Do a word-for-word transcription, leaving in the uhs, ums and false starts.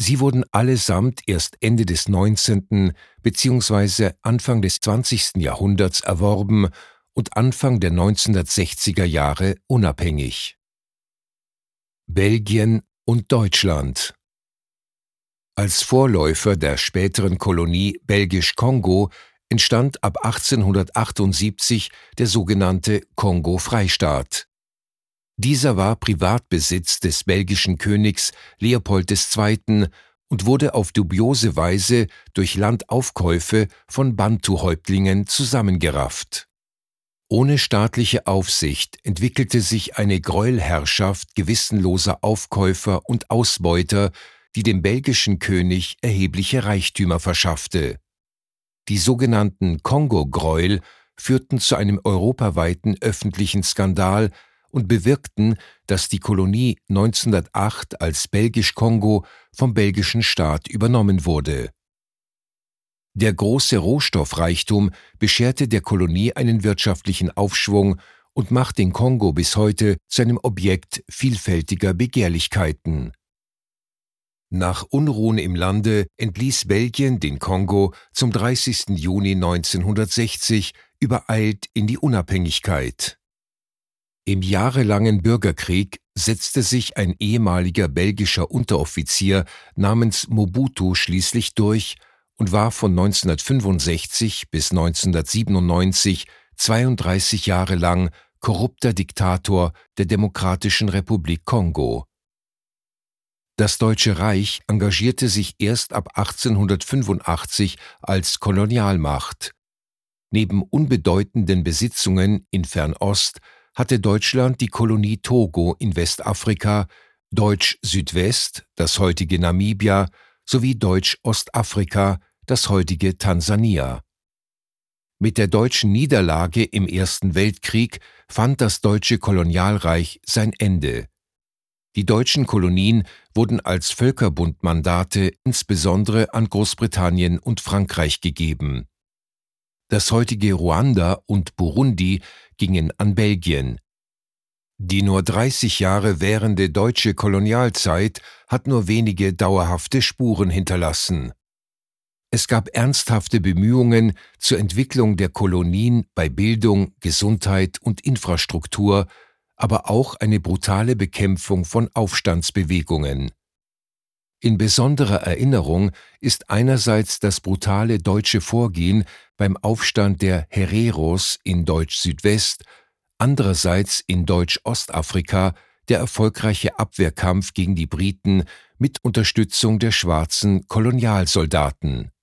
Sie wurden allesamt erst Ende des neunzehnten bzw. Anfang des zwanzigsten Jahrhunderts erworben und Anfang der neunzehnhundertsechziger Jahre unabhängig. Belgien und Deutschland. Als Vorläufer der späteren Kolonie Belgisch-Kongo entstand ab achtzehnhundertachtundsiebzig der sogenannte Kongo-Freistaat. Dieser war Privatbesitz des belgischen Königs Leopold der Zweite. Und wurde auf dubiose Weise durch Landaufkäufe von Bantu-Häuptlingen zusammengerafft. Ohne staatliche Aufsicht entwickelte sich eine Gräuelherrschaft gewissenloser Aufkäufer und Ausbeuter, die dem belgischen König erhebliche Reichtümer verschaffte. Die sogenannten Kongo-Gräuel führten zu einem europaweiten öffentlichen Skandal und bewirkten, dass die Kolonie neunzehnhundertacht als Belgisch-Kongo vom belgischen Staat übernommen wurde. Der große Rohstoffreichtum bescherte der Kolonie einen wirtschaftlichen Aufschwung und macht den Kongo bis heute zu einem Objekt vielfältiger Begehrlichkeiten. Nach Unruhen im Lande entließ Belgien den Kongo zum dreißigsten Juni neunzehnhundertsechzig übereilt in die Unabhängigkeit. Im jahrelangen Bürgerkrieg setzte sich ein ehemaliger belgischer Unteroffizier namens Mobutu schließlich durch und war von neunzehnhundertfünfundsechzig bis neunzehnhundertsiebenundneunzig zweiunddreißig Jahre lang korrupter Diktator der Demokratischen Republik Kongo. Das Deutsche Reich engagierte sich erst ab achtzehnhundertfünfundachtzig als Kolonialmacht. Neben unbedeutenden Besitzungen in Fernost hatte Deutschland die Kolonie Togo in Westafrika, Deutsch-Südwest, das heutige Namibia, sowie Deutsch-Ostafrika, das heutige Tansania. Mit der deutschen Niederlage im Ersten Weltkrieg fand das deutsche Kolonialreich sein Ende. Die deutschen Kolonien wurden als Völkerbundmandate insbesondere an Großbritannien und Frankreich gegeben. Das heutige Ruanda und Burundi gingen an Belgien. Die nur dreißig Jahre währende deutsche Kolonialzeit hat nur wenige dauerhafte Spuren hinterlassen. Es gab ernsthafte Bemühungen zur Entwicklung der Kolonien bei Bildung, Gesundheit und Infrastruktur, aber auch eine brutale Bekämpfung von Aufstandsbewegungen. In besonderer Erinnerung ist einerseits das brutale deutsche Vorgehen beim Aufstand der Hereros in Deutsch-Südwest, andererseits in Deutsch-Ostafrika der erfolgreiche Abwehrkampf gegen die Briten mit Unterstützung der schwarzen Kolonialsoldaten.